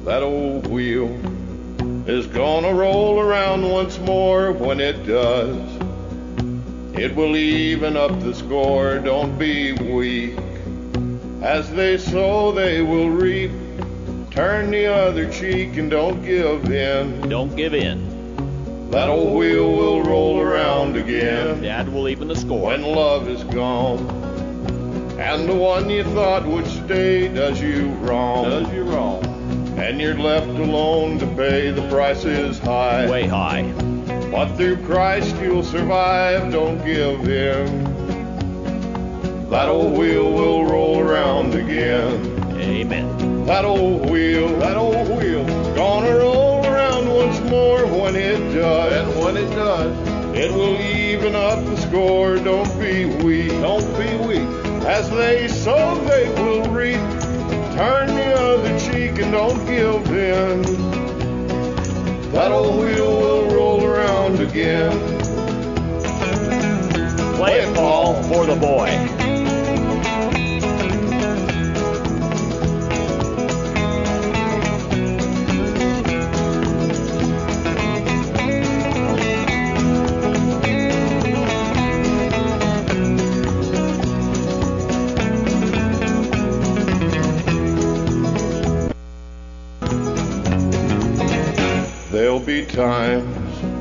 That old wheel is gonna roll around once more. When it does, it will even up the score. Don't be weak. As they sow, they will reap. Turn the other cheek and don't give in. Don't give in. That old wheel will roll around again. Dad will even the score. When love is gone, and the one you thought would stay does you wrong. Does you wrong. And you're left alone to pay. The price is high. Way high. But through Christ you'll survive. Don't give in. That old wheel will roll around again. Amen. That old wheel, gonna roll around once more. When it does, and when it does, it will even up the score. Don't be weak. Don't be weak. As they sow, they will reap. Turn the other cheek and don't give in. That old wheel will roll around again. Play it, Paul, for the boy. There'll be times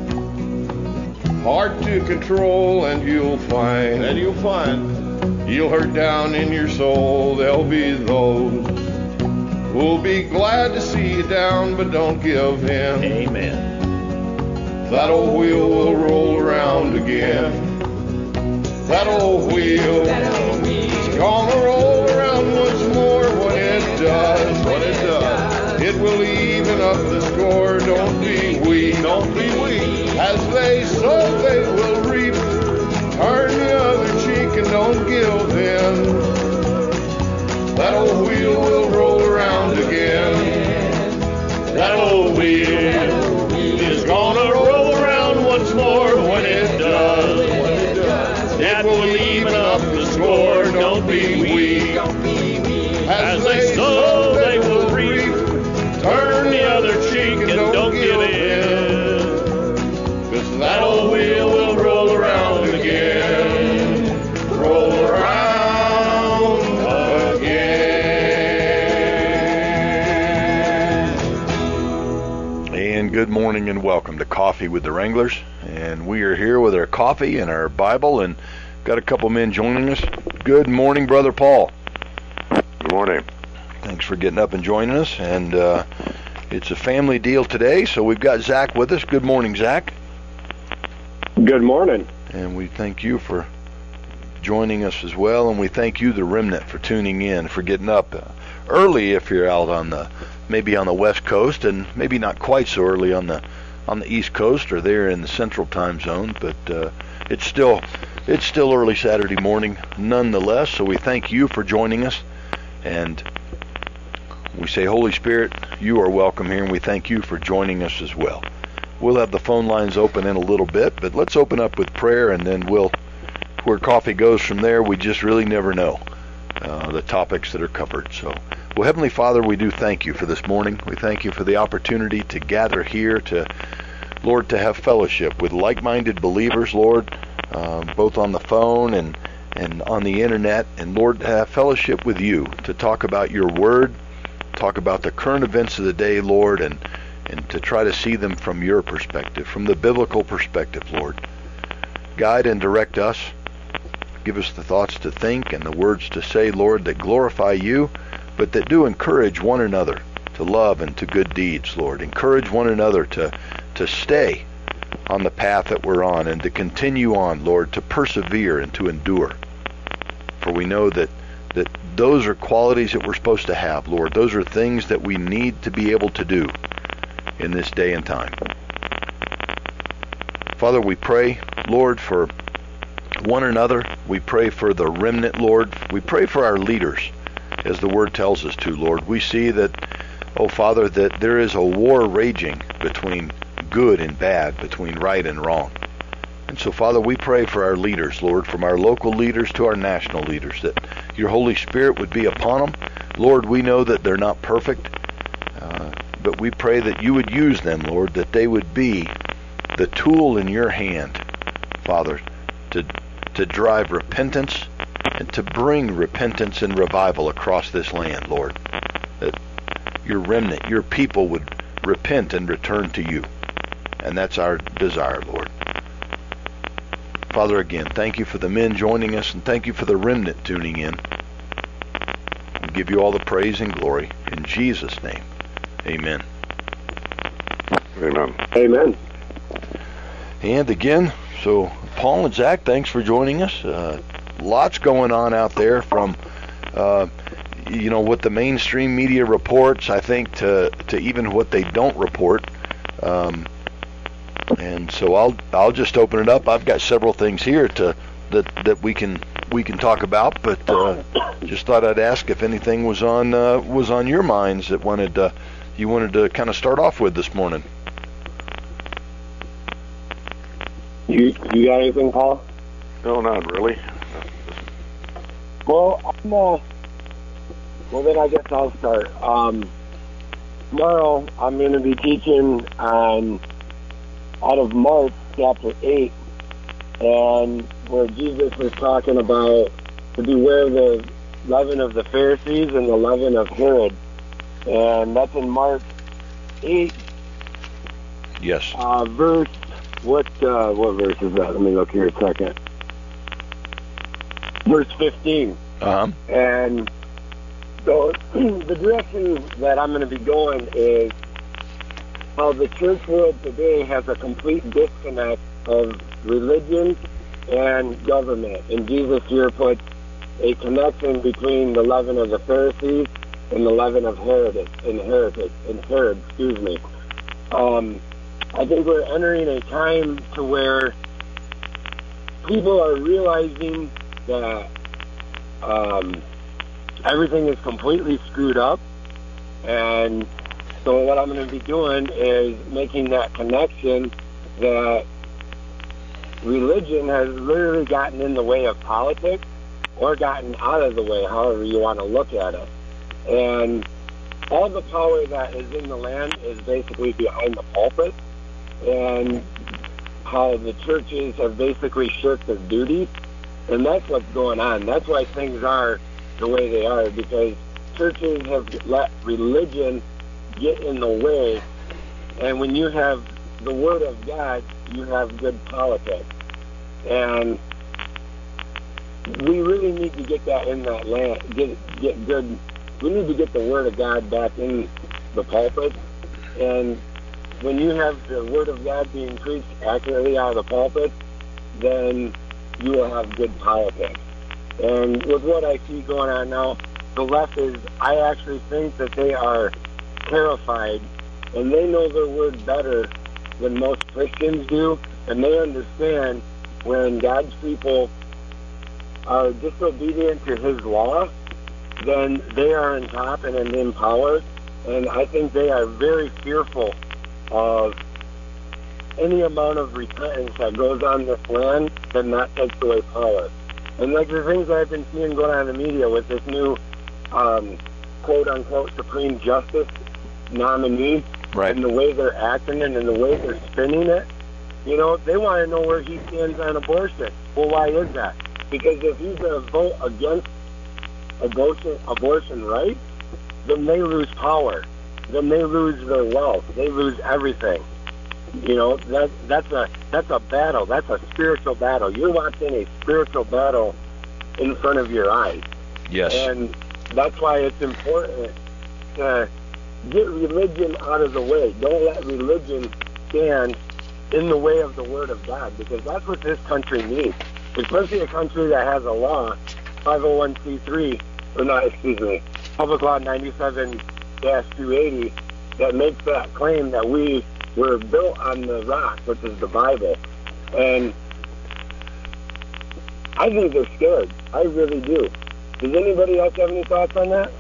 hard to control, and you'll find you'll hurt down in your soul. There'll be those who'll be glad to see you down, but don't give in. Amen. That old wheel will roll around again. That old wheel is gonna roll around once more. When it does, it will even up the score. Don't be weak. As they sow, they will reap. Turn the other cheek and don't give in. That old wheel will roll around again. That old wheel is gonna roll around once more. When it does, it will even up the score. Don't be weak. As they sow, they will reap. Turn the other cheek and don't give in. 'Cause that old wheel will roll around again. Roll around again. And good morning and welcome to Coffee with the Wranglers. And we are here with our coffee and our Bible and got a couple men joining us. Good morning, Brother Paul. Good morning. Thanks for getting up and joining us. And it's a family deal today, so we've got Zach with us. Good morning, Zach. Good morning. And we thank you for joining us as well, and we thank you, the remnant, for tuning in, for getting up early if you're out on maybe on the West Coast, and maybe not quite so early on the East Coast or there in the Central Time Zone, but it's still early Saturday morning nonetheless. So we thank you for joining us, and we say, Holy Spirit, you are welcome here, and we thank you for joining us as well. We'll have the phone lines open in a little bit, but let's open up with prayer, and then where coffee goes from there, we just really never know the topics that are covered. So, well, Heavenly Father, we do thank you for this morning. We thank you for the opportunity to gather here Lord, to have fellowship with like-minded believers, Lord, both on the phone and on the internet, and Lord, to have fellowship with you, to talk about your word, talk about the current events of the day, Lord, and to try to see them from your perspective, from the biblical perspective, Lord. Guide and direct us. Give us the thoughts to think and the words to say, Lord, that glorify you, but that do encourage one another to love and to good deeds, Lord. Encourage one another to stay on the path that we're on and to continue on, Lord, to persevere and to endure. For we know that those are qualities that we're supposed to have, Lord. Those are things that we need to be able to do in this day and time. Father, we pray, Lord, for one another. We pray for the remnant, Lord. We pray for our leaders, as the word tells us to, Lord. We see that, oh Father, that there is a war raging between good and bad, between right and wrong. And so, Father, we pray for our leaders, Lord, from our local leaders to our national leaders, that your Holy Spirit would be upon them. Lord, we know that they're not perfect, but we pray that you would use them, Lord, that they would be the tool in your hand, Father, to drive repentance and to bring repentance and revival across this land, Lord. That your remnant, your people would repent and return to you. And that's our desire, Lord. Father, again, thank you for the men joining us, and thank you for the remnant tuning in. We give you all the praise and glory. In Jesus' name, amen. Amen. Amen. And again, so Paul and Zach, thanks for joining us. Lots going on out there from, what the mainstream media reports, I think, to even what they don't report. And so I'll just open it up. I've got several things here that we can talk about, but just thought I'd ask if anything was on your minds that you wanted to kind of start off with this morning. You got anything, Paul? No, not really. Well, then I guess I'll start. Tomorrow I'm going to be teaching on out of Mark chapter 8, and where Jesus was talking about to beware the leaven of the Pharisees and the leaven of Herod, and that's in Mark 8. Yes. Verse. What verse is that? Let me look here a second. Verse 15. Uh-huh. And so the direction that I'm going to be going is how the church world today has a complete disconnect of religion and government. And Jesus here puts a connection between the leaven of the Pharisees and the leaven of Herod. I think we're entering a time to where people are realizing that everything is completely screwed up, and so what I'm going to be doing is making that connection that religion has literally gotten in the way of politics or gotten out of the way, however you want to look at it. And all the power that is in the land is basically behind the pulpit, and how the churches have basically shirked their duties, and that's what's going on. That's why things are the way they are, because churches have let religion get in the way, and when you have the Word of God, you have good politics. And we really need to get that in that land, get good. We need to get the Word of God back in the pulpit, and when you have the Word of God being preached accurately out of the pulpit, then you will have good politics. And with what I see going on now, the left I actually think that they are terrified, and they know their Word better than most Christians do, and they understand when God's people are disobedient to His law, then they are in top and in power, and I think they are very fearful of any amount of repentance that goes on this land that not takes away power. And like the things I've been seeing going on in the media with this new quote-unquote Supreme Justice nominee, right, and the way they're acting and the way they're spinning it, they want to know where he stands on abortion. Well, why is that? Because if he's going to vote against abortion rights, then they lose power. Then they lose their wealth. They lose everything. That's a battle. That's a spiritual battle. You're watching a spiritual battle in front of your eyes. Yes. And that's why it's important to get religion out of the way. Don't let religion stand in the way of the Word of God, because that's what this country needs. Especially a country that has a law, 501c3, Public Law 97-280, that makes that claim that we were built on the rock, which is the Bible. And I think they're scared. I really do. Does anybody else have any thoughts on that?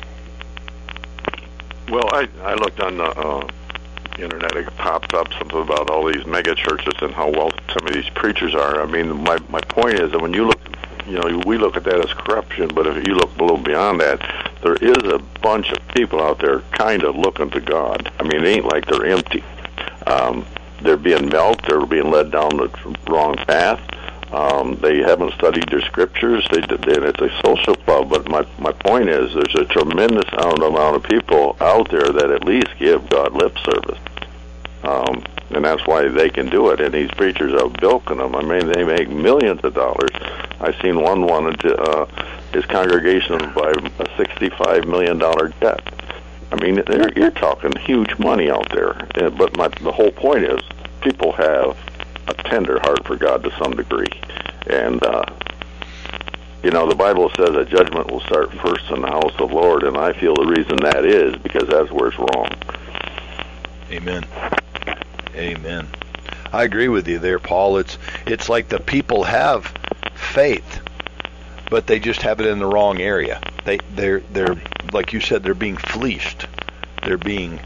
Well, I looked on the internet. It popped up something about all these mega churches and how well some of these preachers are. I mean, my point is that when you look we look at that as corruption, but if you look a little beyond that, there is a bunch of people out there kind of looking to God. I mean, it ain't like they're empty. They're being milked. They're being led down the wrong path. They haven't studied their scriptures. It's a social club, but my point is there's a tremendous amount of people out there that at least give God lip service. And that's why they can do it. And these preachers are bilking them. I mean, they make millions of dollars. I seen one wanted his congregation to buy a $65 million jet. I mean, you're talking huge money out there. But the whole point is people have a tender heart for God to some degree. And, the Bible says that judgment will start first in the house of the Lord, and I feel the reason that is because that's where it's wrong. Amen. Amen. I agree with you there, Paul. It's like the people have faith, but they just have it in the wrong area. They're like you said, they're being fleeced. They're being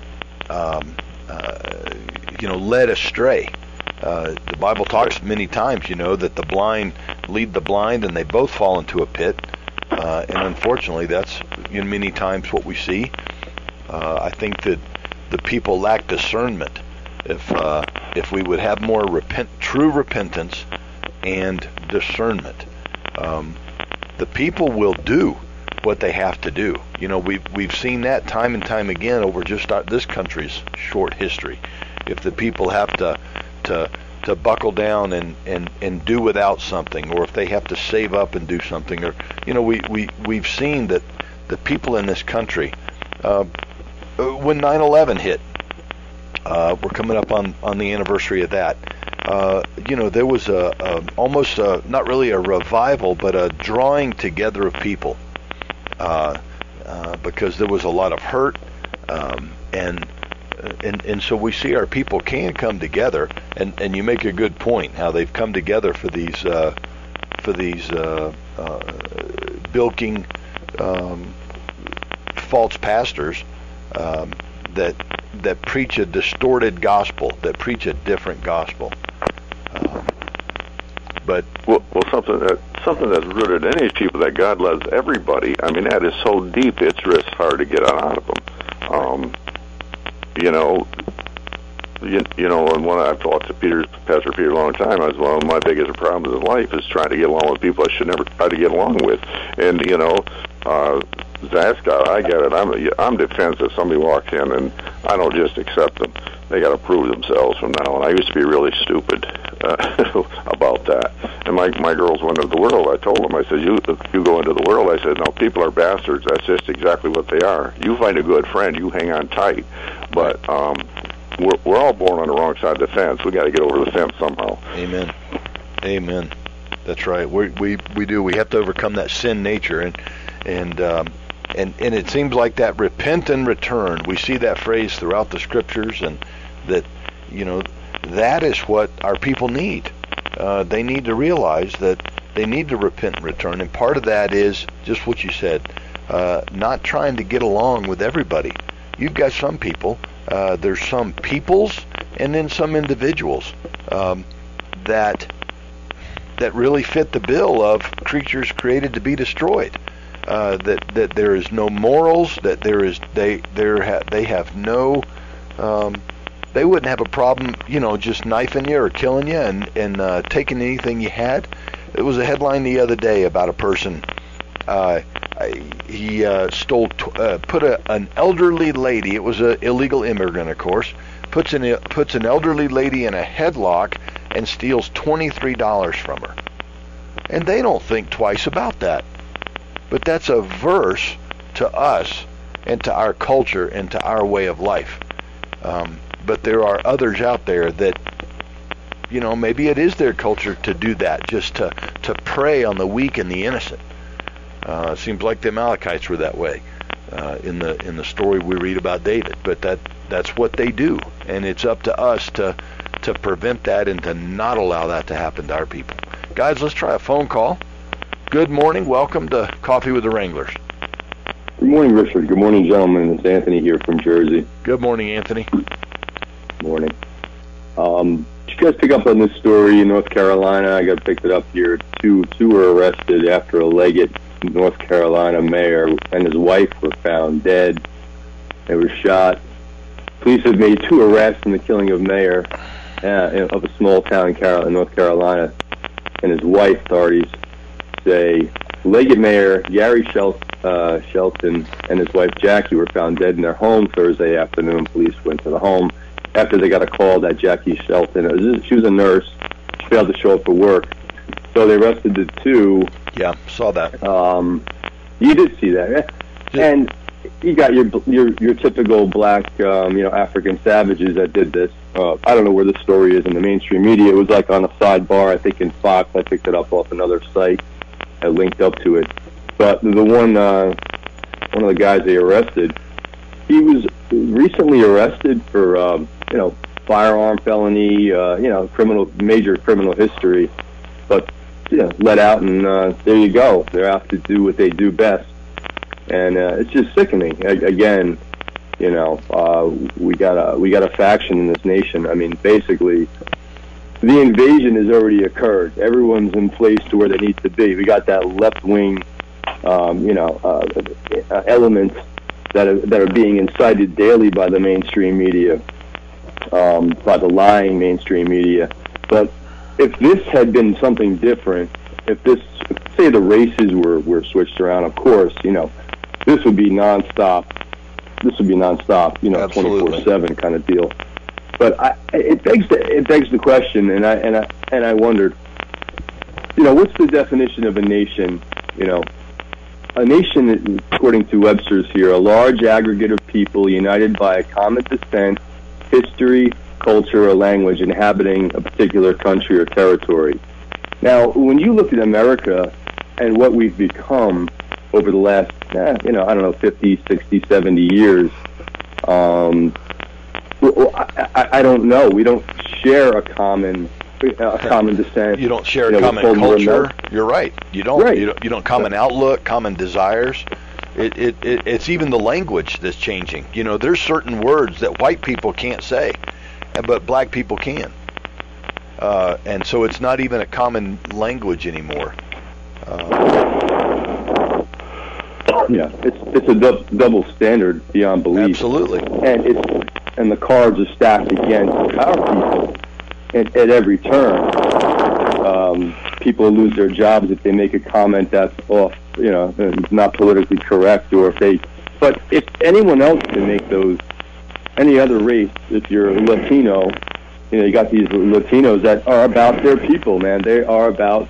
led astray. The Bible talks many times, that the blind lead the blind, and they both fall into a pit. And unfortunately, that's many times what we see. I think that the people lack discernment. If we would have more true repentance and discernment, the people will do what they have to do. We've seen that time and time again over just this country's short history. If the people have to buckle down and do without something, or if they have to save up and do something, or we've seen that the people in this country, when 9/11 hit, we're coming up on the anniversary of that. There was almost not really a revival, but a drawing together of people, because there was a lot of hurt, and so we see our people can come together, and you make a good point how they've come together for these bilking false pastors that preach a distorted gospel, that preach a different gospel. But something that's rooted in these people, that God loves everybody. I mean, that is so deep, it's just hard to get out of them. And when I've talked to Pastor Peter a long time, I was one of my biggest problems in life is trying to get along with people I should never try to get along with. And Zach, I get it. I'm defensive. Somebody walks in, and I don't just accept them. They got to prove themselves from now on. I used to be really stupid about that. And my girls went into the world. I told them, I said, you go into the world. I said, no, people are bastards. That's just exactly what they are. You find a good friend, you hang on tight. But we're all born on the wrong side of the fence. We got to get over the fence somehow. Amen. Amen. That's right. We do. We have to overcome that sin nature, and it seems like that repent and return. We see that phrase throughout the scriptures, and that that is what our people need. They need to realize that they need to repent and return, and part of that is just what you said, not trying to get along with everybody. You've got some people, there's some peoples, and then some individuals that really fit the bill of creatures created to be destroyed. That there is no morals, that they have no, they wouldn't have a problem, just knifing you or killing you and taking anything you had. There was a headline the other day about a person. He stole, put an elderly lady. It was an illegal immigrant, of course. Puts an elderly lady in a headlock and steals $23 from her. And they don't think twice about that. But that's a verse to us and to our culture and to our way of life. But there are others out there that, maybe it is their culture to do that, just to prey on the weak and the innocent. It seems like the Amalekites were that way in the story we read about David. But that's what they do, and it's up to us to prevent that and to not allow that to happen to our people. Guys, let's try a phone call. Good morning. Welcome to Coffee with the Wranglers. Good morning, Richard. Good morning, gentlemen. It's Anthony here from Jersey. Good morning, Anthony. Morning. Did you guys pick up on this story in North Carolina? I got picked it up here. Two were arrested after a Leggett, North Carolina mayor and his wife were found dead. They were shot. Police have made 2 arrests in the killing of mayor of a small town in North Carolina and his wife. Authorities say Leggett mayor Gary Shelton and his wife Jackie were found dead in their home Thursday afternoon. Police went to the home after they got a call that Jackie Shelton, she was a nurse, she failed to show up for work. So they arrested the 2. Yeah, saw that. You did see that, yeah. And you got your typical black, African savages that did this. I don't know where the story is in the mainstream media. It was like on a sidebar, I think in Fox. I picked it up off another site. I linked up to it. But the one of the guys they arrested, he was recently arrested for, firearm felony, major criminal history. But, let out and there you go. They're out to do what they do best. And it's just sickening. Again, we got a faction in this nation. I mean, basically, the invasion has already occurred. Everyone's in place to where they need to be. We got that left wing, elements that are being incited daily by the mainstream media, by the lying mainstream media. But if this had been something different, say the races were switched around, of course, this would be nonstop. This would be nonstop, 24/7 kind of deal. But it begs the question, and I wondered, what's the definition of a nation? A nation, according to Webster's here, a large aggregate of people united by a common descent, history, culture, or language, inhabiting a particular country or territory. Now, when you look at America and what we've become over the last, 50, 60, 70 years, I don't know. We don't share a common descent. You don't share a common culture. You're right. You don't. Right. You don't common outlook, common desires. It's even the language that's changing. There's certain words that white people can't say, but black people can. And so it's not even a common language anymore. Yeah, it's a double standard beyond belief. Absolutely. And the cards are stacked against our people at every turn. People lose their jobs if they make a comment that's off, not politically correct, or but if anyone else can make those, any other race, if you're Latino, you got these Latinos that are about their people, man. They are about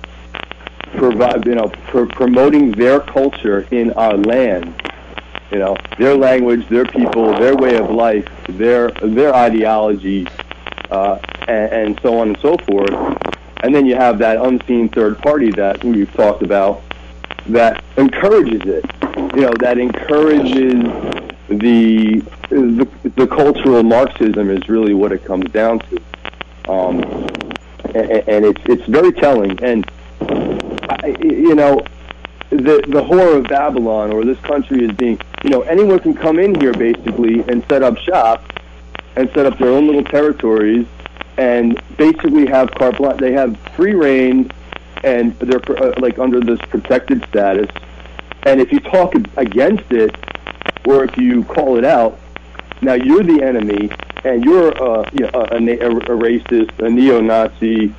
promoting their culture in our land. Their language, their people, their way of life, their ideology, and so on and so forth. And then you have that unseen third party that we've talked about that encourages it. That encourages the cultural Marxism is really what it comes down to. And it's very telling. And the horror of Babylon, or this country is being, anyone can come in here basically and set up shop and set up their own little territories and basically have carte blanche. They have free reign, and they're like under this protected status. And if you talk against it, or if you call it out, now you're the enemy, and you're a racist, a neo-Nazi,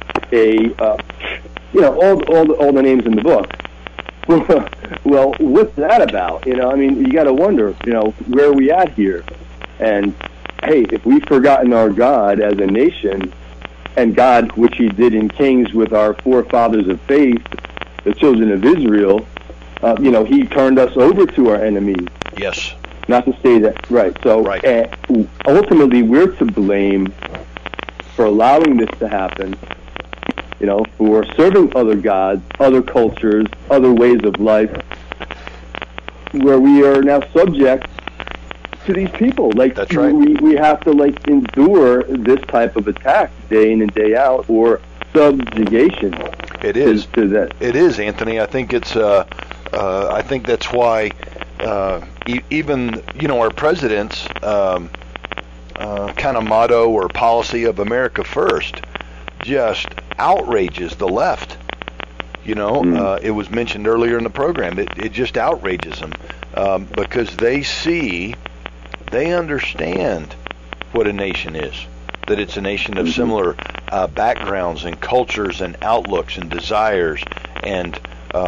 all the names in the book. Well, what's that about? You got to wonder, where are we at here? And hey, if we've forgotten our God as a nation, and God, which He did in Kings with our forefathers of faith, the children of Israel, He turned us over to our enemies. Yes. Not to say that, right. So right. Ultimately, we're to blame for allowing this to happen, for serving other gods, other cultures, other ways of life, where we are now subject to these people. That's right. We have to endure this type of attack day in and day out, or subjugation. It is. To that. It is, Anthony. I think it's. I think that's why even our presidents kind of motto or policy of America First just outrages the left. You know, it was mentioned earlier in the program. It just outrages them because they understand what a nation is, that it's a nation of similar backgrounds and cultures and outlooks and desires, and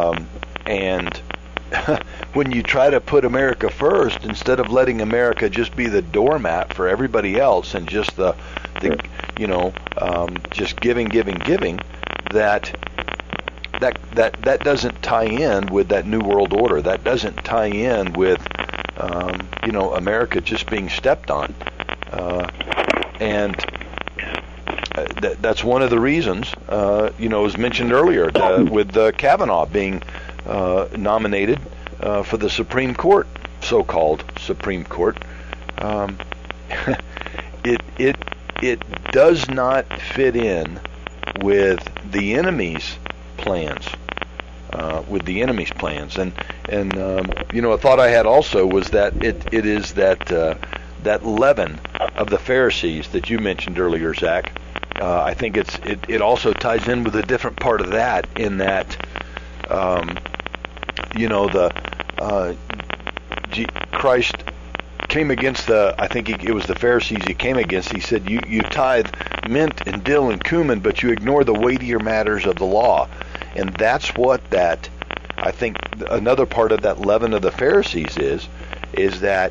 when you try to put America first, instead of letting America just be the doormat for everybody else and just just giving, that doesn't tie in with that New World Order. That doesn't tie in with America just being stepped on, and that's one of the reasons. As mentioned earlier, with Kavanaugh being nominated for the Supreme Court, so-called Supreme Court. It does not fit in with the enemy's plans. And a thought I had also was that it is that leaven of the Pharisees that you mentioned earlier, Zach. I think it also ties in with a different part of that, in that Christ came against it was the Pharisees he came against. He said, you tithe mint and dill and cumin, but you ignore the weightier matters of the law. And that's what I think another part of that leaven of the Pharisees is that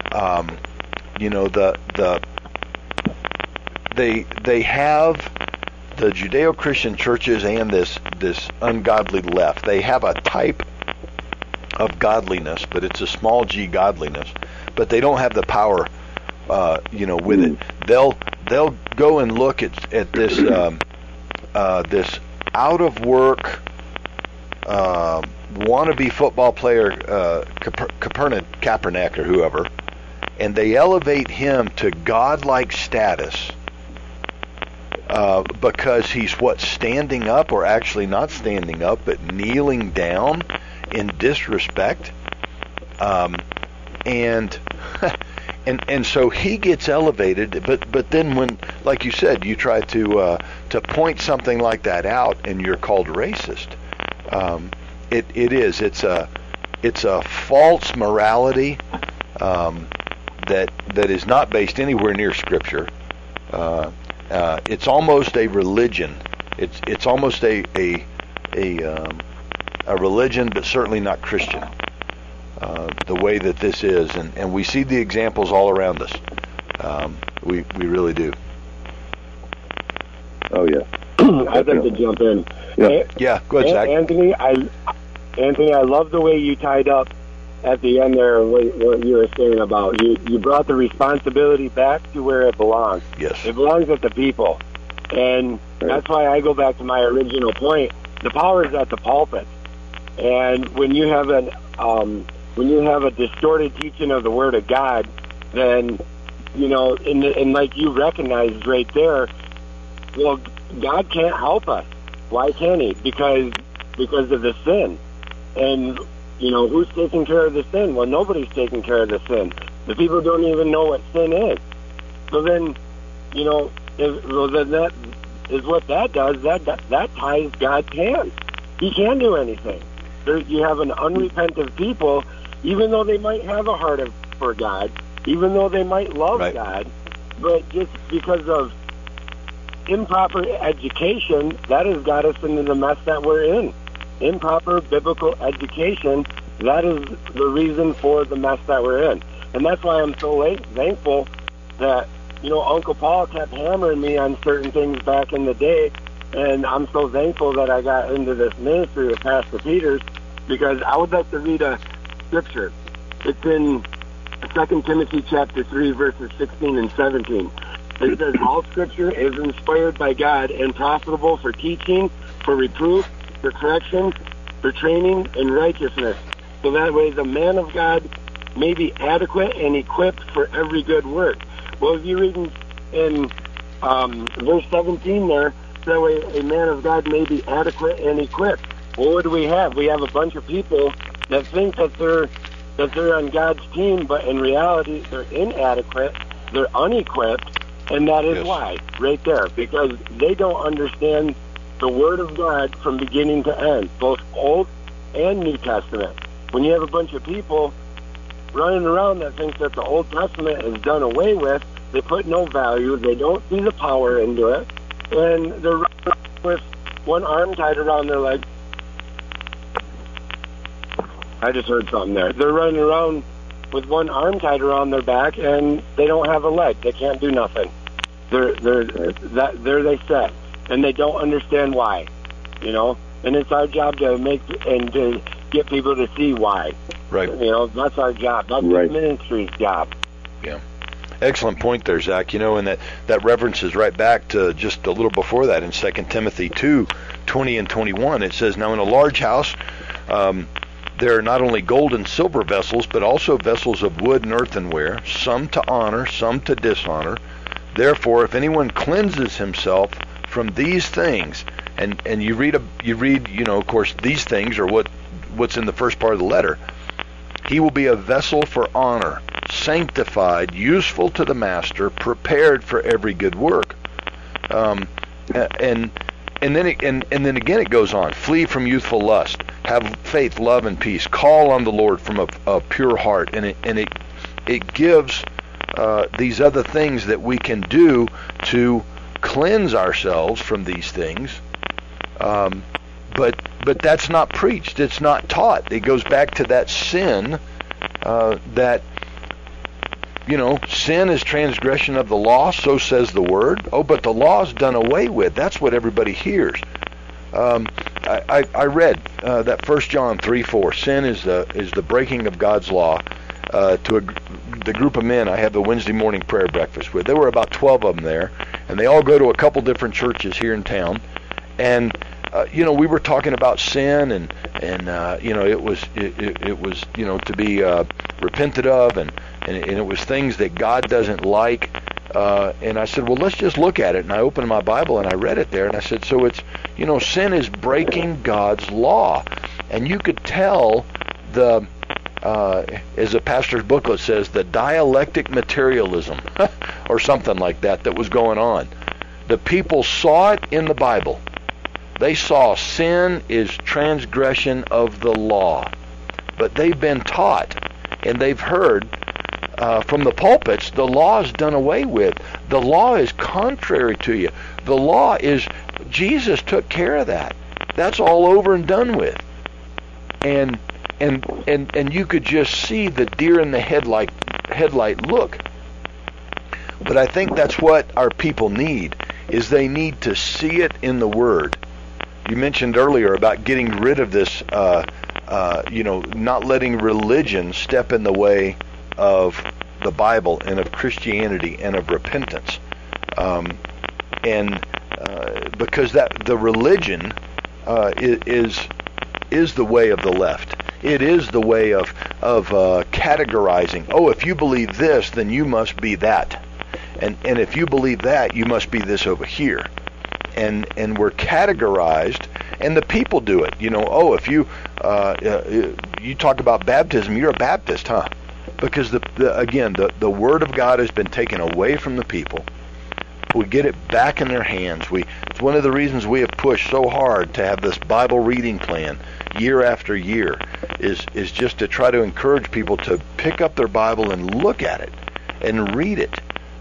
they have the Judeo-Christian churches and this ungodly left. They have a type of godliness, but it's a small g godliness. But they don't have the power, with it. They'll go and look at this this out of work wannabe football player, Kaepernick or whoever, and they elevate him to godlike status because he's standing up, or actually not standing up, but kneeling down in disrespect. And so he gets elevated, but then when, like you said, you try to point something like that out, and you're called racist. It's a false morality that is not based anywhere near Scripture. It's almost a religion. It's almost a religion, but certainly not Christian. The way that this is, and we see the examples all around us. We really do. Oh yeah. I'd like to jump in. Yeah, go ahead, Zach. Anthony, I love the way you tied up at the end there, what you were saying about you brought the responsibility back to where it belongs. Yes. It belongs with the people, and that's why I go back to my original point. The power is at the pulpit, and when you have a distorted teaching of the Word of God, then, and like you recognized right there, well, God can't help us. Why can't He? Because of the sin. And, who's taking care of the sin? Well, nobody's taking care of the sin. The people don't even know what sin is. So then, then that is what that does. That ties God's hands. He can't do anything. You have an unrepentant people, even though they might have a heart for God, even though they might love God, but just because of improper education, that has got us into the mess that we're in. Improper biblical education, that is the reason for the mess that we're in. And that's why I'm so thankful that, Uncle Paul kept hammering me on certain things back in the day, and I'm so thankful that I got into this ministry with Pastor Peters, because I would like to read a scripture. It's in 2 Timothy chapter 3, verses 16 and 17. It says, all Scripture is inspired by God and profitable for teaching, for reproof, for correction, for training in righteousness, so that way the man of God may be adequate and equipped for every good work. Well, if you read in verse 17 there, that way a man of God may be adequate and equipped. Well, what do we have? We have a bunch of people that think that they're on God's team, but in reality they're inadequate They're unequipped, and that is why, right there, because they don't understand the Word of God from beginning to end, both Old and New Testament. When you have a bunch of people running around that think that the Old Testament is done away with, they put no value, they don't see the power into it, and they're running around with one arm tied around their leg. I just heard something there. They're running around with one arm tied around their back, and they don't have a leg. They can't do nothing. There they sit, and they don't understand why, you know. And it's our job to make and to get people to see why. Right. You know, that's our job. That's the ministry's job. Yeah. Excellent point there, Zach. You know, and that references right back to just a little before that in 2 Timothy 2:20 and 21. It says, "Now in a large house there are not only gold and silver vessels, but also vessels of wood and earthenware, some to honor, some to dishonor. Therefore, if anyone cleanses himself from these things," and you read, you know, of course, these things are what's in the first part of the letter. "He will be a vessel for honor, sanctified, useful to the master, prepared for every good work." And then again it goes on. "Flee from youthful lust. Have faith, love, and peace. Call on the Lord from a pure heart." And it gives these other things that we can do to cleanse ourselves from these things. But that's not preached. It's not taught. It goes back to that sin that, you know, sin is transgression of the law, so says the word. Oh, but the law's done away with. That's what everybody hears. I read that 1 John 3:4. Sin is the breaking of God's law. To the group of men I had the Wednesday morning prayer breakfast with. There were about 12 of them there, and they all go to a couple different churches here in town. And you know, we were talking about sin, and you know, it was you know, to be repented of, and it was things that God doesn't like. And I said, well, let's just look at it. And I opened my Bible and I read it there, and I said, so it's, you know, sin is breaking God's law. And you could tell the, as a pastor's booklet says, the dialectic materialism or something like that was going on. The people saw it in the Bible. They saw sin is transgression of the law. But they've been taught and they've heard from the pulpits, the law is done away with. The law is contrary to you. The law is, Jesus took care of that. That's all over and done with. And you could just see the deer in the headlight look. But I think that's what our people need, is they need to see it in the Word. You mentioned earlier about getting rid of this, you know, not letting religion step in the way of the Bible and of Christianity and of repentance, because that the religion is the way of the left. It is the way of categorizing. Oh, if you believe this, then you must be that, and if you believe that, you must be this over here, and we're categorized, and the people do it. You know, oh, if you talk about baptism, you're a Baptist, huh? Because the Word of God has been taken away from the people. We get it back in their hands. It's one of the reasons we have pushed so hard to have this Bible reading plan year after year, is just to try to encourage people to pick up their Bible and look at it and read it,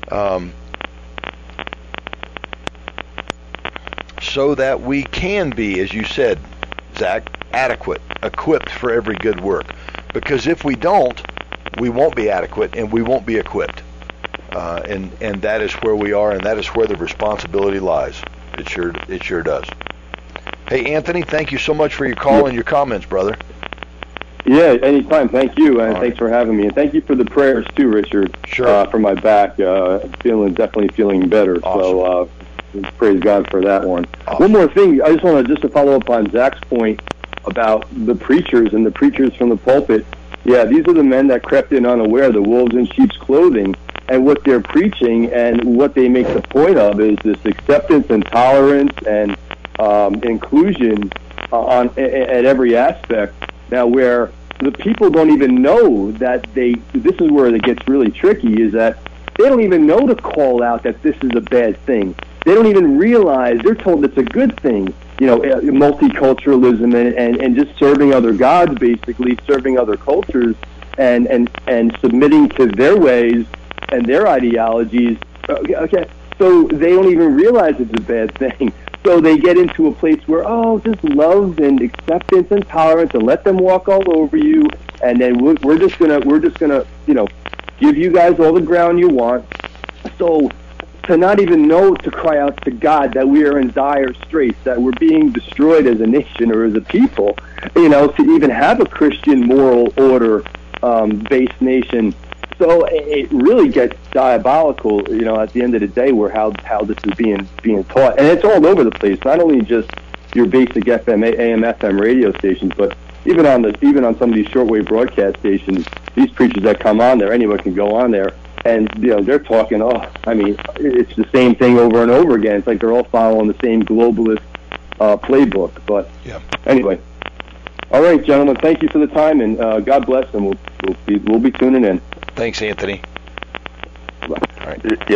so that we can be, as you said, Zach, adequate, equipped for every good work. Because if we don't, we won't be adequate and we won't be equipped. And that is where we are, and that is where the responsibility lies. It sure does. Hey, Anthony, thank you so much for your call and your comments, brother. Yeah, anytime. Thank you, and thanks for having me. And thank you for the prayers too, Richard. Sure. For my back, definitely feeling better. Awesome. So praise God for that one. Awesome. One more thing, I just wanted to follow up on Zach's point about the preachers and the preachers from the pulpit. Yeah, these are the men that crept in unaware, the wolves in sheep's clothing, and what they're preaching and what they make the point of is this acceptance and tolerance and inclusion at every aspect. Now, where the people don't even know that this is where it gets really tricky, is that they don't even know to call out that this is a bad thing. They don't even realize they're told it's a good thing. Multiculturalism and just serving other gods, basically serving other cultures and submitting to their ways and their ideologies. Okay, so they don't even realize it's a bad thing. So they get into a place where, just love and acceptance and tolerance, and let them walk all over you, and then we're just gonna give you guys all the ground you want. So to not even know to cry out to God that we are in dire straits, that we're being destroyed as a nation or as a people, to even have a Christian moral order based nation. So it really gets diabolical, at the end of the day, where how this is being taught, and it's all over the place. Not only just your basic FM, AM, FM radio stations, but even on some of these shortwave broadcast stations, these preachers that come on there, anyone can go on there, and they're talking. It's the same thing over and over again. It's like they're all following the same globalist playbook. But anyway, all right, gentlemen, thank you for the time, and God bless, and we'll be tuning in. Thanks, Anthony. All right.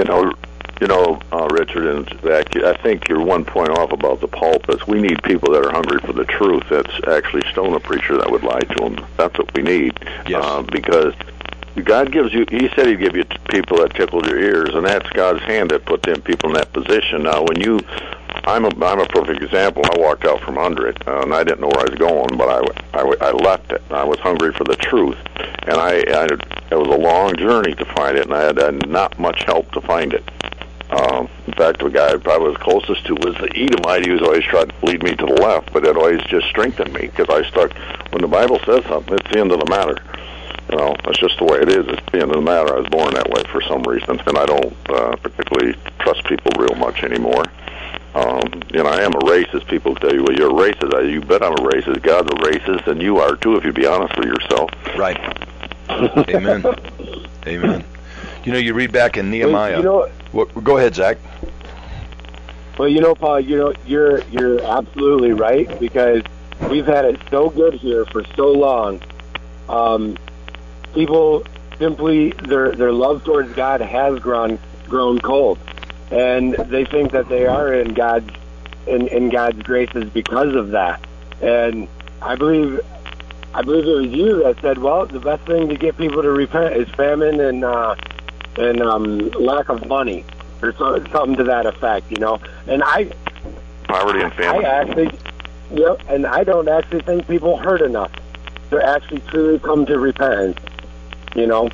Richard and Zach, I think you're one point off about the pulpits. We need people that are hungry for the truth. That's actually stone a preacher that would lie to them. That's what we need. Yes. Because God gives you, He said He'd give you people that tickle your ears, and that's God's hand that put them people in that position. Now, I'm a perfect example. I walked out from under it, and I didn't know where I was going, but I left it. I was hungry for the truth, and it was a long journey to find it, and I had not much help to find it. In fact, the guy I probably was closest to was the Edomite. He was always trying to lead me to the left, but it always just strengthened me, because I stuck. When the Bible says something, it's the end of the matter. That's just the way it is. It's the end of the matter. I was born that way for some reason, and I don't particularly trust people real much anymore. I am a racist. People tell you, well, you're a racist. You bet I'm a racist. God's a racist, and you are too, if you be honest with yourself. Right. Amen. Amen. You read back in Nehemiah. Go ahead, Zach. Well, Paul, you're absolutely right, because we've had it so good here for so long. People simply, their love towards God has grown cold, and they think that they are in God's graces because of that. And I believe it was you that said, well, the best thing to get people to repent is famine and lack of money, or something to that effect, And poverty and famine. And I don't actually think people hurt enough to actually truly come to repentance. So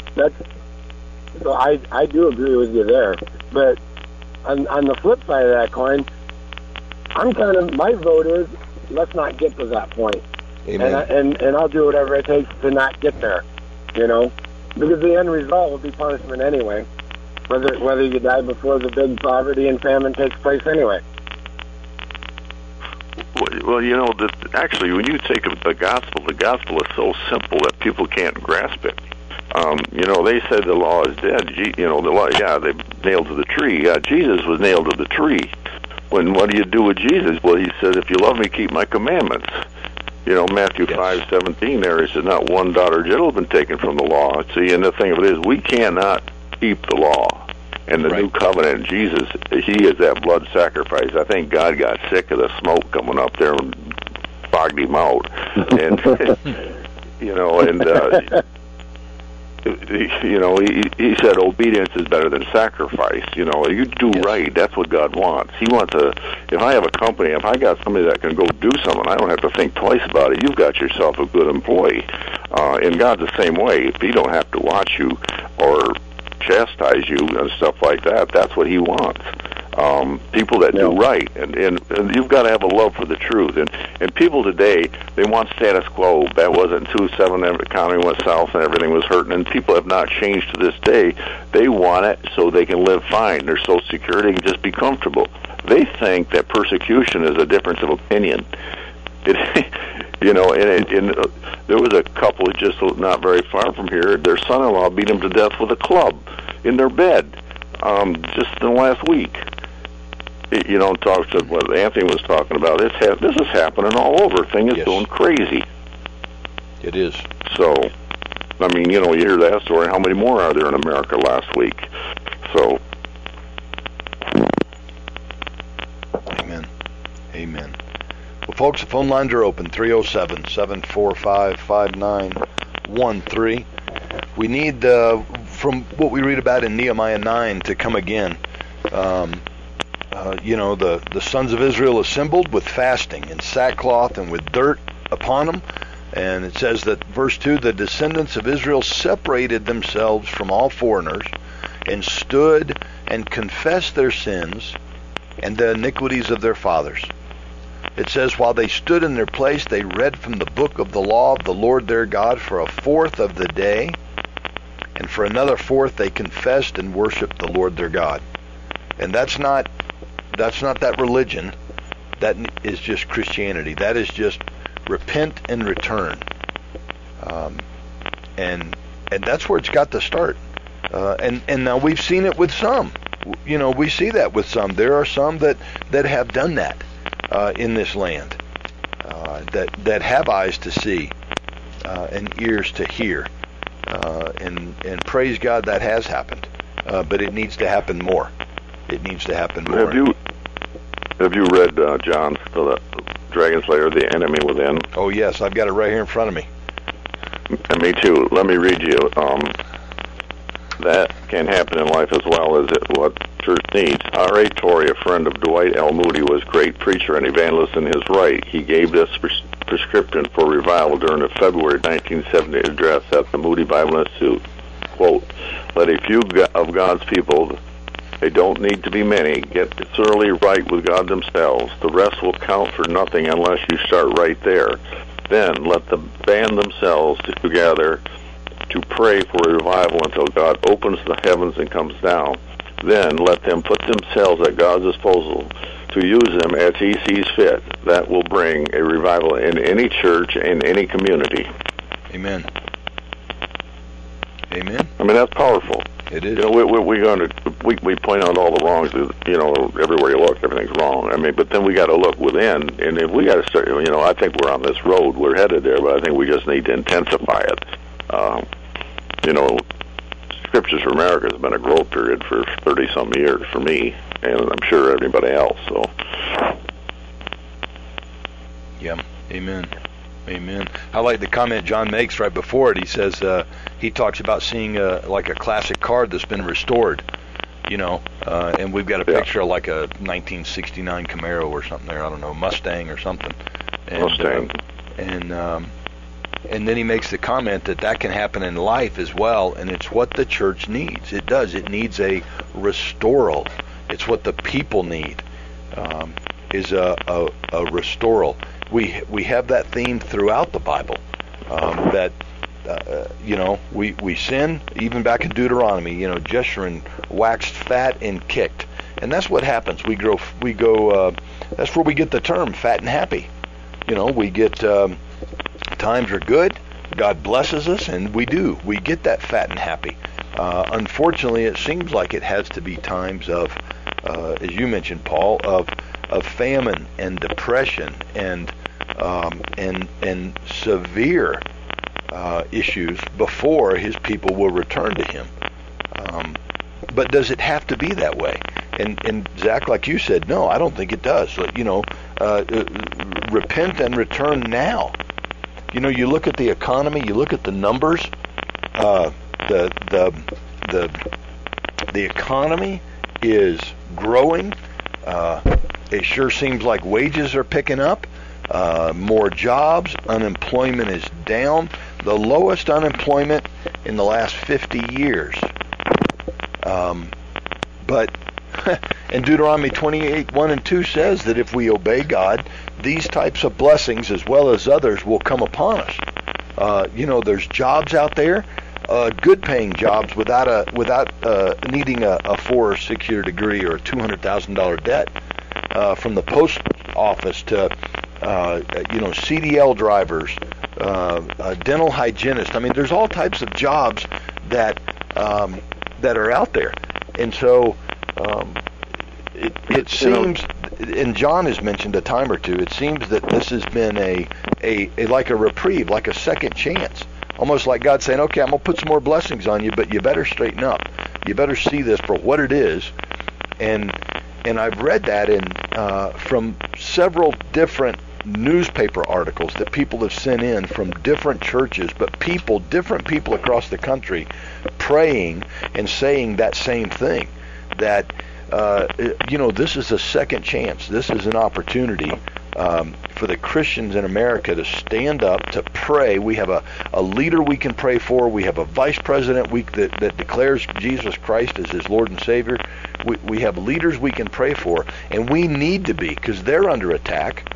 I do agree with you there. But on the flip side of that coin, my vote is, let's not get to that point. Amen. And I'll do whatever it takes to not get there, because the end result will be punishment anyway, whether you die before the big poverty and famine takes place anyway. Well, actually, when you take the gospel is so simple that people can't grasp it. They said the law is dead. The law, they nailed to the tree. Jesus was nailed to the tree. What do you do with Jesus? Well, he said, if you love me, keep my commandments. Matthew 5:17 there, he said, not one dot or jot has been taken from the law. See, and the thing of it is, we cannot keep the law. And the new covenant, Jesus, He is that blood sacrifice. I think God got sick of the smoke coming up there and fogged Him out. And, He said obedience is better than sacrifice. You do right. That's what God wants. He wants if I have a company, if I got somebody that can go do something, I don't have to think twice about it. You've got yourself a good employee. And God's the same way. If He don't have to watch you or chastise you and stuff like that, that's what He wants. People that do right, and you've got to have a love for the truth. And people today, they want status quo. That wasn't 2-7, the economy went south and everything was hurting, and people have not changed to this day. They want it so they can live fine. Their Social Security can just be comfortable. They think that persecution is a difference of opinion. There was a couple just not very far from here. Their son-in-law beat them to death with a club in their bed just in the last week. Talks to what Anthony was talking about. This is happening all over. Thing is going crazy. It is. So, I mean, you hear that story. How many more are there in America last week? So. Amen. Well, folks, the phone lines are open, 307-745-5913. We need, from what we read about in Nehemiah 9, to come again. The sons of Israel assembled with fasting and sackcloth and with dirt upon them. And it says that, verse 2, the descendants of Israel separated themselves from all foreigners and stood and confessed their sins and the iniquities of their fathers. It says, while they stood in their place, they read from the book of the law of the Lord their God for a fourth of the day, and for another fourth they confessed and worshiped the Lord their God. And that's not that religion. That is just Christianity. That is just repent and return. And that's where it's got to start. And now we've seen it with some. We see that with some. There are some that have done that in this land, that have eyes to see and ears to hear. And praise God that has happened. But it needs to happen more. It needs to happen more. Have you read John's The Dragon Slayer, The Enemy Within? Oh, yes. I've got it right here in front of me. And me too. Let me read you. That can happen in life as well as what church needs. R.A. Torrey, a friend of Dwight L. Moody, was a great preacher and evangelist in his right. He gave this prescription for revival during the February 1970 address at the Moody Bible Institute. Quote, let a few of God's people, they don't need to be many, get thoroughly right with God themselves. The rest will count for nothing unless you start right there. Then let the band themselves together to pray for a revival until God opens the heavens and comes down. Then let them put themselves at God's disposal to use them as He sees fit. That will bring a revival in any church, in any community. Amen. Amen. I mean, that's powerful. It is. We point out all the wrongs. Everywhere you look, everything's wrong. I mean, but then we got to look within, and if we got to start, I think we're on this road. We're headed there, but I think we just need to intensify it. Scriptures for America has been a growth period for 30-some years for me, and I'm sure everybody else. So. Yeah. Amen. Amen. I like the comment John makes right before it. He says he talks about seeing like a classic car that's been restored, and we've got a picture of like a 1969 Camaro or something there. I don't know, Mustang or something. And, Mustang. And then he makes the comment that can happen in life as well, and it's what the church needs. It does. It needs a restoral. It's what the people need, is a restoral. We have that theme throughout the Bible, that we sin, even back in Deuteronomy. Jeshurun waxed fat and kicked, and that's what happens. We go. That's where we get the term fat and happy. We get times are good, God blesses us, and we get that fat and happy. Unfortunately, it seems like it has to be times of, as you mentioned, Paul, of famine and depression and severe issues before His people will return to Him. But does it have to be that way? And Zach, like you said, no, I don't think it does. Repent and return now. You look at the economy, you look at the numbers. The economy is growing. It sure seems like wages are picking up. More jobs. Unemployment is down. The lowest unemployment in the last 50 years. But and Deuteronomy 28:1-2 says that if we obey God, these types of blessings as well as others will come upon us. There's jobs out there, good paying jobs without needing a 4 or 6 year degree or a $200,000 debt, from the post office to CDL drivers, dental hygienists. I mean, there's all types of jobs that are out there, and so it seems, and John has mentioned a time or two, it seems that this has been a like a reprieve, like a second chance. almost like God saying, okay, I'm going to put some more blessings on you, but you better straighten up. You better see this for what it is. And I've read that in from several different newspaper articles that people have sent in from different churches, but different people across the country praying and saying that same thing, that this is a second chance. This is an opportunity for the Christians in America to stand up, to pray. We have a leader we can pray for. We have a vice president that declares Jesus Christ as his Lord and Savior. We have leaders we can pray for, and we need to be, because they're under attack.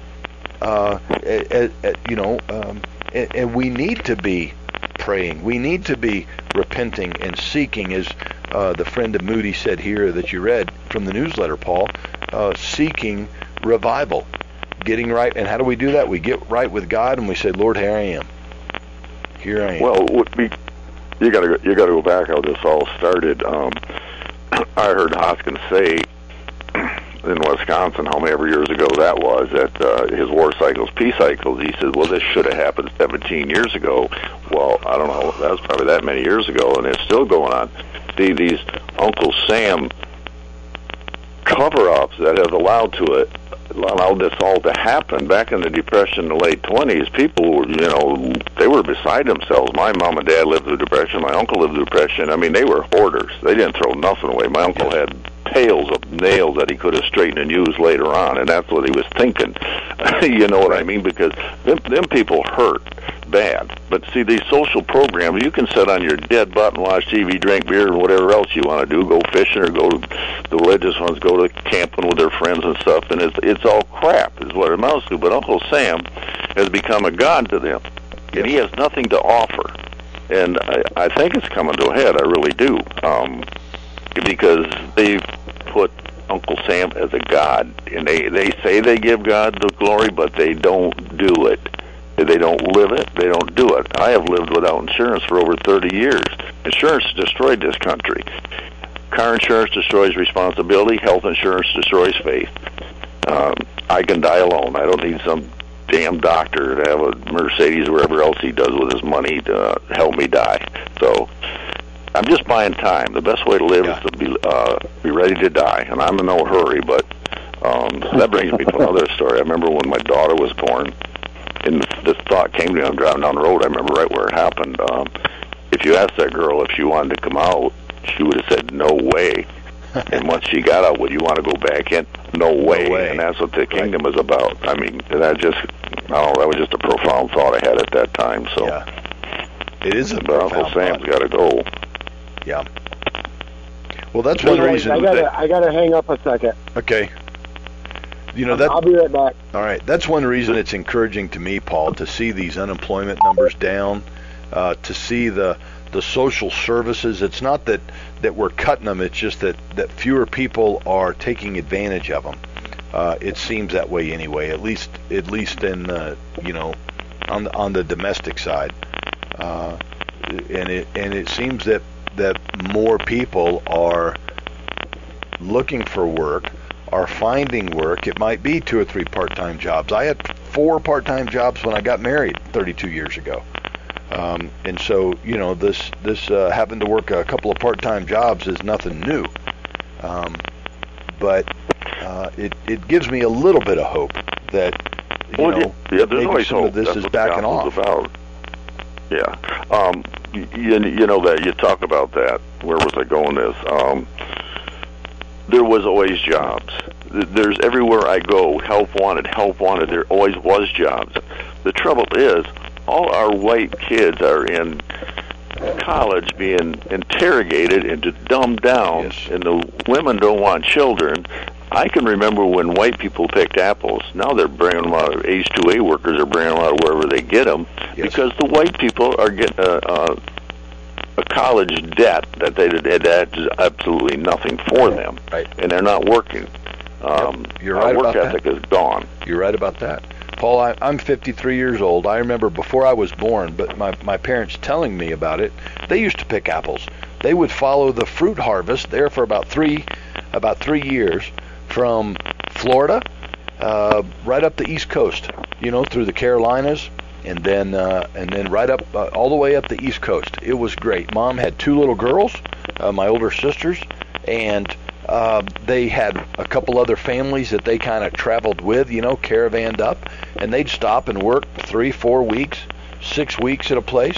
And we need to be praying. We need to be repenting and seeking, as the friend of Moody said here that you read from the newsletter, Paul, seeking revival, getting right. And how do we do that? We get right with God, and we say, Lord, here I am. Here I am. Well, you got to go back how this all started. I heard Hoskins say in Wisconsin, how many years ago that was, that his war cycles, peace cycles, he said, well, this should have happened 17 years ago. Well, I don't know, that was probably that many years ago, and it's still going on. These Uncle Sam cover-ups that have allowed this all to happen. Back in the Depression in the late 20s, people were, they were beside themselves. My mom and dad lived through the Depression. My uncle lived through the Depression. I mean, they were hoarders. They didn't throw nothing away. My uncle had pails of nails that he could have straightened and used later on, and that's what he was thinking. You know what I mean? Because them people hurt bad. But see, these social programs, you can sit on your dead butt and watch TV, drink beer, and whatever else you want to do, go fishing or go to the religious ones, go to camping with their friends and stuff, and it's all crap is what it amounts to. But Uncle Sam has become a god to them, and he has nothing to offer. And I think it's coming to a head, I really do, because they've put Uncle Sam as a god, and they say they give God the glory, but they don't do it. They don't live it. They don't do it. I have lived without insurance for over 30 years. Insurance destroyed this country. Car insurance destroys responsibility. Health insurance destroys faith. I can die alone. I don't need some damn doctor to have a Mercedes or wherever else he does with his money to help me die. So I'm just buying time. The best way to live is to be ready to die, and I'm in no hurry. But that brings me to another story. I remember when my daughter was born, and this thought came to me. I'm driving down the road. I remember right where it happened. If you asked that girl if she wanted to come out, she would have said, no way. And once she got out, would you want to go back in? No way. And that's what the kingdom is about. I mean, that was just a profound thought I had at that time. So it is a profound Uncle Sam's got to go. Yeah. Well, that's one reason. I gotta hang up a second. Okay. I'll be right back. All right. That's one reason it's encouraging to me, Paul, to see these unemployment numbers down, to see the social services. It's not that we're cutting them. It's just that fewer people are taking advantage of them. It seems that way anyway. At least in on the domestic side, and it seems that more people are looking for work, are finding work. It might be 2 or 3 part-time jobs. I had 4 part-time jobs when I got married 32 years ago. And so, this having to work a couple of part-time jobs is nothing new. But it gives me a little bit of hope that, maybe some of this is backing off. About. Yeah. That you talk about that. Where was I going this? There was always jobs. There's everywhere I go, help wanted. There always was jobs. The trouble is, all our white kids are in college being interrogated and dumbed down, and the women don't want children. I can remember when white people picked apples. Now they're bringing them out of H-2A workers are bringing them out of wherever they get them, because the white people are getting a college debt that that's absolutely nothing for them, and they're not working. You're right our work about ethic that. is gone. You're right about that. Paul, I'm 53 years old. I remember before I was born, but my parents telling me about it. They used to pick apples. They would follow the fruit harvest there for about 3 years from Florida right up the East Coast, through the Carolinas, and then right up all the way up the East Coast. It was great. Mom had 2 little girls, my older sisters, and they had a couple other families that they kind of traveled with, caravanned up, and they'd stop and work 3-4 weeks, 6 weeks at a place.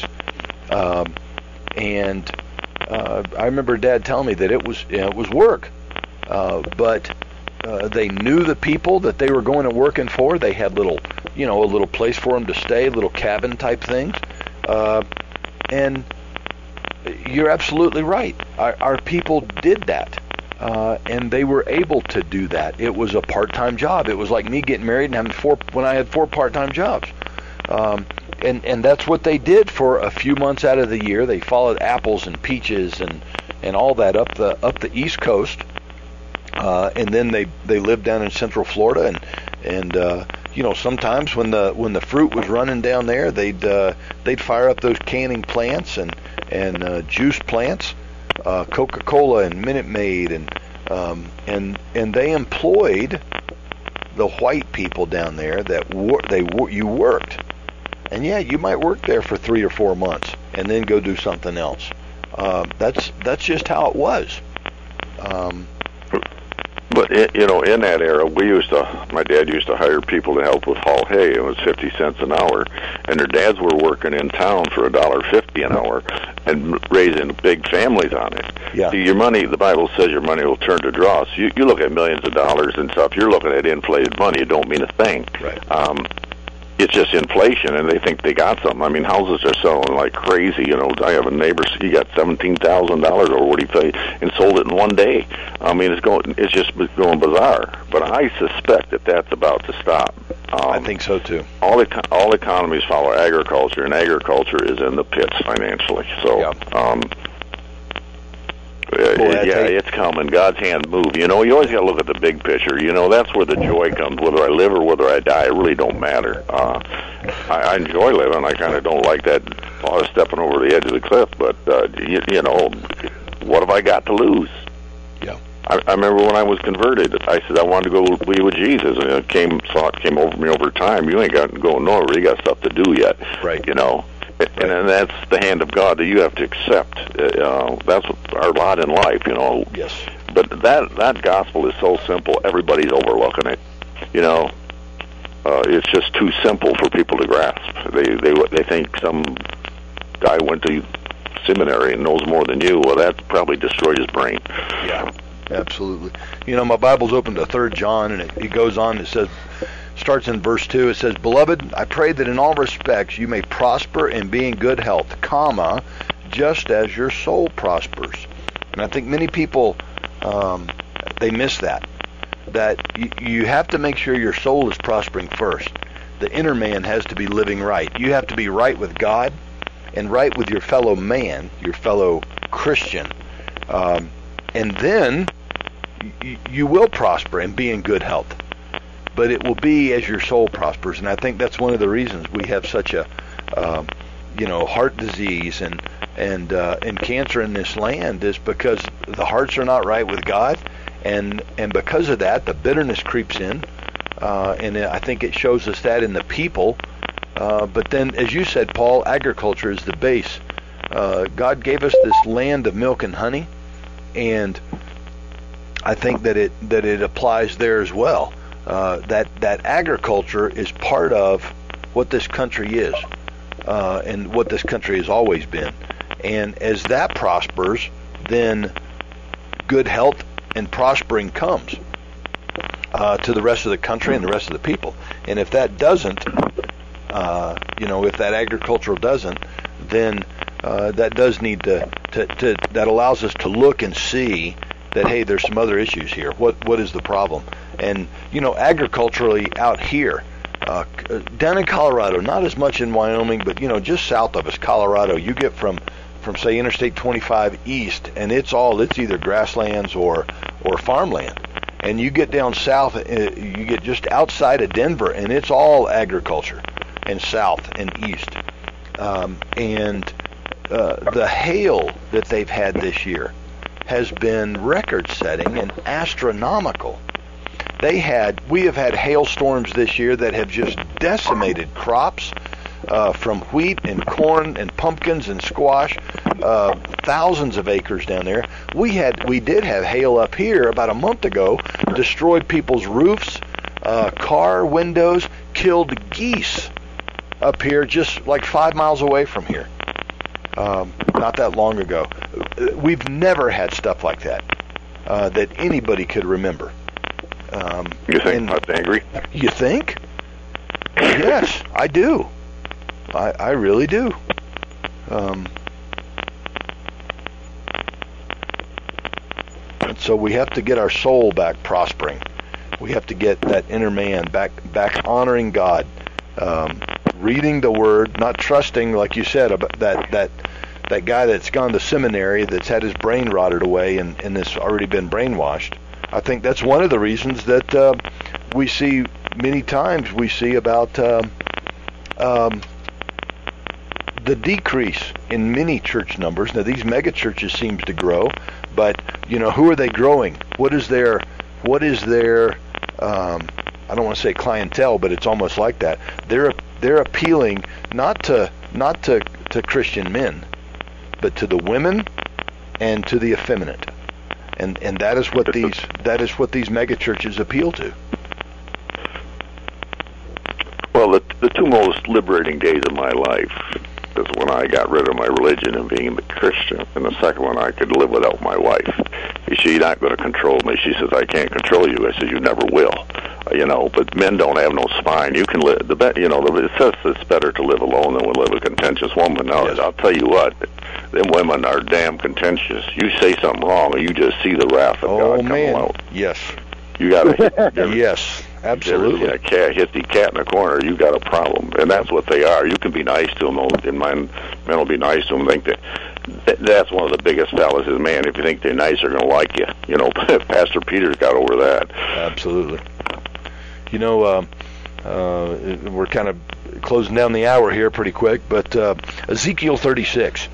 And I remember Dad telling me that it was work, but they knew the people that they were going and working for. They had a little place for them to stay, little cabin type things. And you're absolutely right. Our people did that. And they were able to do that. It was a part-time job. It was like me getting married and having when I had 4 part-time jobs. And that's what they did for a few months out of the year. They followed apples and peaches and all that up the East Coast. And then they lived down in Central Florida, and sometimes when the fruit was running down there, they'd fire up those canning plants and juice plants, Coca-Cola and Minute Maid, and they employed the white people down there that you worked. And yeah, you might work there for 3 or 4 months and then go do something else. That's just how it was. But in that era, my dad used to hire people to help with haul hay. It was 50 cents an hour, and their dads were working in town for $1.50 an hour and raising big families on it. Yeah. See, your money, the Bible says your money will turn to dross. You look at millions of dollars and stuff, you're looking at inflated money. It don't mean a thing. Right. It's just inflation, and they think they got something. I mean, houses are selling like crazy. I have a neighbor, he got $17,000 over what he paid and sold it in one day. I mean, it's just going bizarre. But I suspect that that's about to stop. I think so too. All economies follow agriculture, and agriculture is in the pits financially. So, yeah. It's coming. God's hand move. You always got to look at the big picture. That's where the joy comes. Whether I live or whether I die, it really don't matter. I enjoy living. I kind of don't like that thought of stepping over the edge of the cliff. But what have I got to lose? Yeah. I remember when I was converted, I said I wanted to go be with Jesus, and it came over me over time. You ain't got going nowhere. You got stuff to do yet. Right. And that's the hand of God that you have to accept. That's our lot in life, Yes. But that gospel is so simple, everybody's overlooking it. It's just too simple for people to grasp. They think some guy went to seminary and knows more than you. Well, that probably destroyed his brain. Yeah, absolutely. My Bible's open to 3 John, and it goes on. It says, starts in verse 2. It says, "Beloved, I pray that in all respects you may prosper and be in good health, just as your soul prospers." And I think many people, they miss that you have to make sure your soul is prospering first. The inner man has to be living right. You have to be right with God and right with your fellow man, your fellow Christian. And then you will prosper and be in good health. But it will be as your soul prospers. And I think that's one of the reasons we have such a, heart disease and cancer in this land, is because the hearts are not right with God. And because of that, the bitterness creeps in. And I think it shows us that in the people. But then, as you said, Paul, agriculture is the base. God gave us this land of milk and honey. And I think that it applies there as well. That agriculture is part of what this country is, and what this country has always been. And as that prospers, then good health and prospering comes to the rest of the country and the rest of the people. And if that doesn't, if that agricultural doesn't, then that does need that allows us to look and see that, hey, there's some other issues here. What is the problem? And agriculturally out here, down in Colorado, not as much in Wyoming, but just south of us, Colorado, you get from say Interstate 25 east, and it's either grasslands or farmland. And you get down south, you get just outside of Denver, and it's all agriculture, and south and east. And the hail that they've had this year has been record-setting and astronomical. We have had hailstorms this year that have just decimated crops. from wheat and corn and pumpkins and squash, thousands of acres down there. We did have hail up here about a month ago, destroyed people's roofs, car windows, killed geese up here just like 5 miles away from here. Not that long ago. We've never had stuff like that that anybody could remember. You think that's angry? You think? Yes, I do. I really do. And so we have to get our soul back prospering. We have to get that inner man back honoring God, reading the Word, not trusting, like you said, about that guy that's gone to seminary, that's had his brain rotted away and has already been brainwashed. I think that's one of the reasons that we see many times about the decrease in many church numbers. Now, these mega churches seems to grow, but who are they growing? What is their I don't want to say clientele, but it's almost like that. They're appealing not to Christian men, but to the women and to the effeminate. And that is what these mega churches appeal to. Well, the two most liberating days of my life is when I got rid of my religion and being a Christian, and the second one, I could live without my wife. She's not going to control me. She says, I can't control you. I said, you never will. But men don't have no spine. You can live. It says it's better to live alone than to live a contentious woman. Now, yes. I'll tell you what, them women are damn contentious. You say something wrong, and you just see the wrath of God coming out. Yes. You got to. Yes. Absolutely. A cat hit the cat in the corner, you got a problem. And that's what they are. You can be nice to them, and men will be nice to them. Think that's one of the biggest fallacies, man. If you think they're nice, they're going to like you. Pastor Peter's got over that. Absolutely. We're kind of closing down the hour here pretty quick, but Ezekiel 36.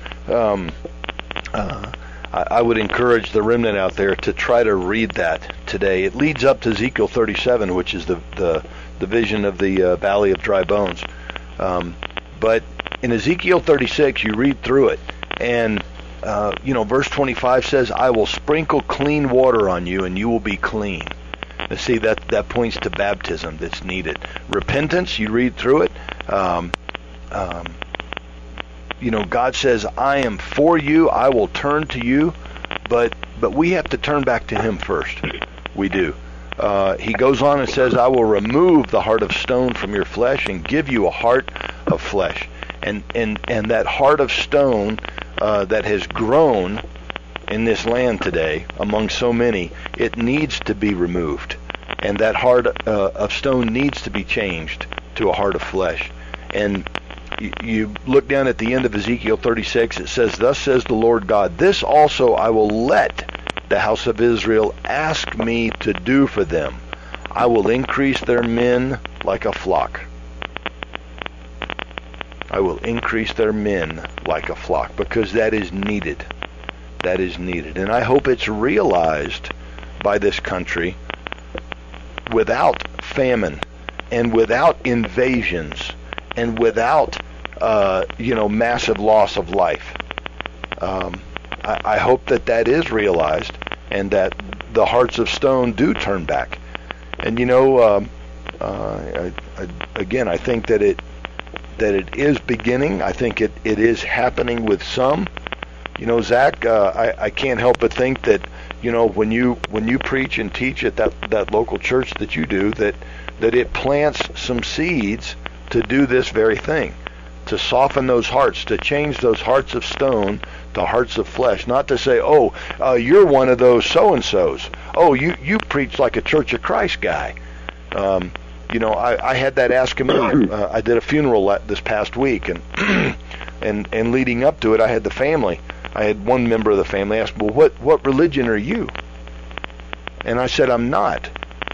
I would encourage the remnant out there to try to read that today. It leads up to Ezekiel 37, which is the vision of the Valley of Dry Bones. But in Ezekiel 36, you read through it, and verse 25 says, "I will sprinkle clean water on you, and you will be clean." Now, see, that points to baptism that's needed. Repentance, you read through it. God says, I am for you, I will turn to you, but we have to turn back to Him first. We do. He goes on and says, I will remove the heart of stone from your flesh and give you a heart of flesh. And that heart of stone that has grown in this land today among so many, it needs to be removed. And that heart of stone needs to be changed to a heart of flesh. And you look down at the end of Ezekiel 36, it says, Thus says the Lord God, this also I will let the house of Israel ask me to do for them. I will increase their men like a flock. I will increase their men like a flock, because that is needed. That is needed. And I hope it's realized by this country without famine and without invasions and without massive loss of life. I hope that is realized, and that the hearts of stone do turn back. And again, I think that it is beginning. I think it is happening with some. Zach, I can't help but think that when you preach and teach at that local church that you do, that it plants some seeds to do this very thing, to soften those hearts, to change those hearts of stone to hearts of flesh. Not to say, you're one of those so-and-sos. Oh, you preach like a Church of Christ guy. I had that asked of me. I did a funeral this past week, and leading up to it, I had the family. I had one member of the family ask, well, what religion are you? And I said, I'm not.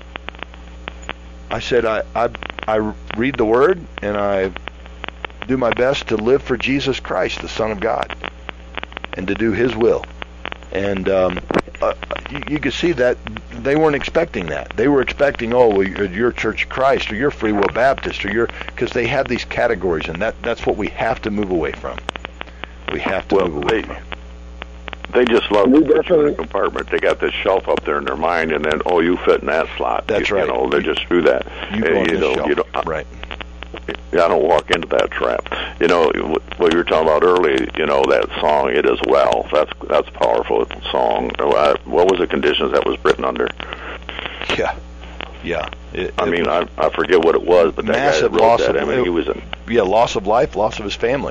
I said, I read the Word, and I do my best to live for Jesus Christ, the Son of God, and to do His will. And you can see that they weren't expecting that. They were expecting, oh, well, you're Church of Christ, or you're Free Will Baptist, or because they have these categories, and that's what we have to move away from. We have to move away from. They just love to put you in a compartment. They got this shelf up there in their mind, and then, oh, you fit in that slot. That's right. You know, they just do that. You go on this shelf. Right. I don't walk into that trap. You know, what you were talking about earlier, you know, that song, It Is Well, that's a powerful song. What was the conditions that was written under? Yeah. I forget what it was, but that massive guy loss wrote that. of, he was in... Yeah, loss of life, loss of his family.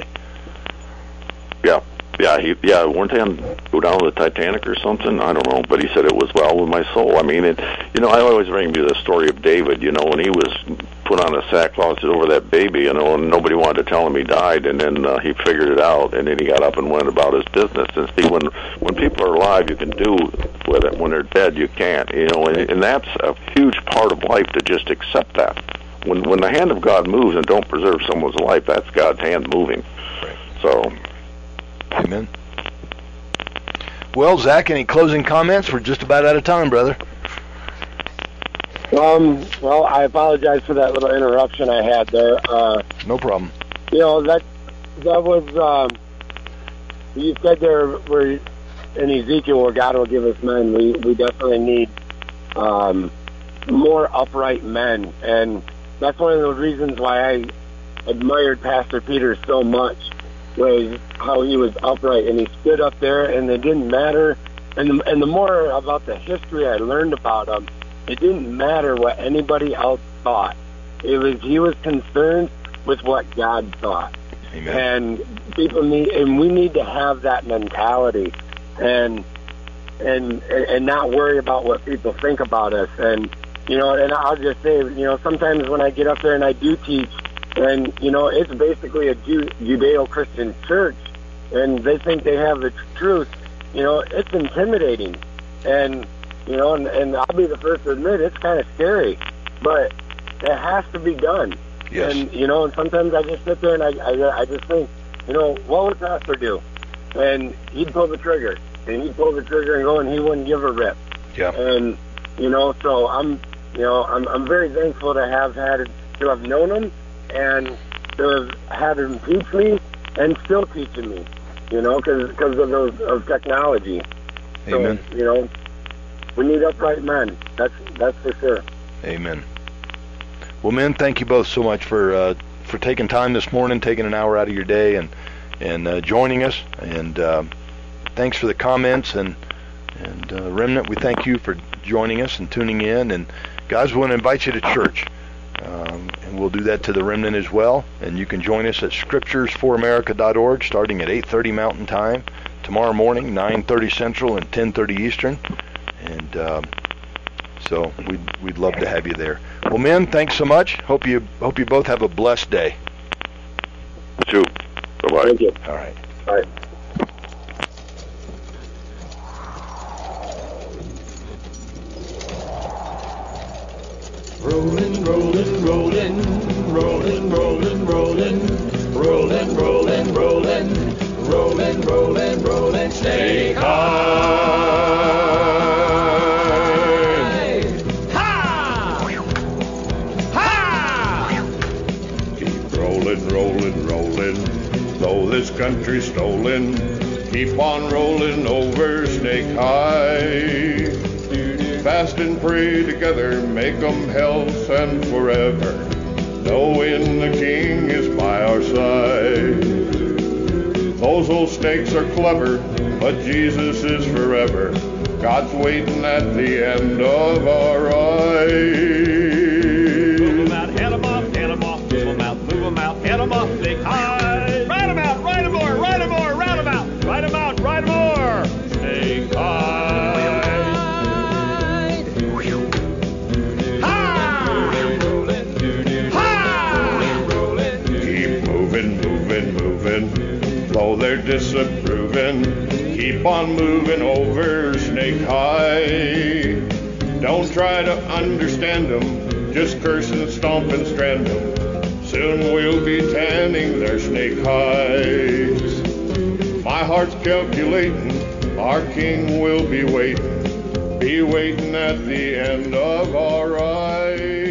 Yeah, weren't they go down to the Titanic or something? I don't know, but he said it was well with my soul. I mean, I always bring you the story of David, you know, when he was put on a sackcloth over that baby, you know, and nobody wanted to tell him he died, and then he figured it out, and then he got up and went about his business. And see, when people are alive, you can do with it. When they're dead, you can't, you know, and that's a huge part of life, to just accept that. When the hand of God moves and don't preserve someone's life, that's God's hand moving. So... Amen. Well, Zach, any closing comments? We're just about out of time, brother. Well, I apologize for that little interruption I had there. No problem. You know, that was, you said there where in Ezekiel where God will give us men. We definitely need more upright men. And that's one of the reasons why I admired Pastor Peter so much, was how he was upright, and he stood up there, and it didn't matter. And the more about the history I learned about him, it didn't matter what anybody else thought. He was concerned with what God thought. Amen. And we need to have that mentality, and not worry about what people think about us. And you know, and I'll just say, you know, sometimes when I get up there and I do teach, and, you know, it's basically a Judeo-Christian church, and they think they have the truth. You know, it's intimidating. And, you know, and I'll be the first to admit it's kind of scary. But it has to be done. Yes. And, you know, and sometimes I just sit there and I just think, you know, what would Pastor do? And he'd pull the trigger. And he'd pull the trigger and go, and he wouldn't give a rip. Yeah. And, you know, so I'm very thankful to have known him, and to have had him teach me, and still teaching me, you know, because of technology. Amen. So, you know, we need upright men. That's for sure. Amen. Well, men, thank you both so much for taking time this morning, taking an hour out of your day, and joining us. And thanks for the comments, and Remnant, we thank you for joining us and tuning in. And guys, we want to invite you to church. And we'll do that to the Remnant as well. And you can join us at scripturesforamerica.org starting at 8:30 Mountain Time tomorrow morning, 9:30 Central and 10:30 Eastern. And so we'd love to have you there. Well, men, thanks so much. Hope you both have a blessed day. You too. Bye-bye. Thank you. All right. Bye. Rolling, rolling, rolling, rolling, rolling, rolling, rolling, rolling, rolling, rolling, rolling, rolling, snake high. Ha! Ha! Keep rolling, rolling, rolling, though this country's stolen. Keep on rolling over Snake High. Fast and pray together, make 'em health and forever, knowing the King is by our side. Those old snakes are clever, but Jesus is forever. God's waiting at the end of our ride. Move 'em out, head 'em off, move 'em out, move 'em out, head 'em off, Snake High. Ride 'em out, ride 'em more, ride 'em more, round 'em out, ride 'em out, ride 'em more, Snake High. Though they're disapproving, keep on moving over Snake High. Don't try to understand them, just curse and stomp and strand them. Soon we'll be tanning their snake hides. My heart's calculating, our King will be waiting. be waiting at the end of our ride.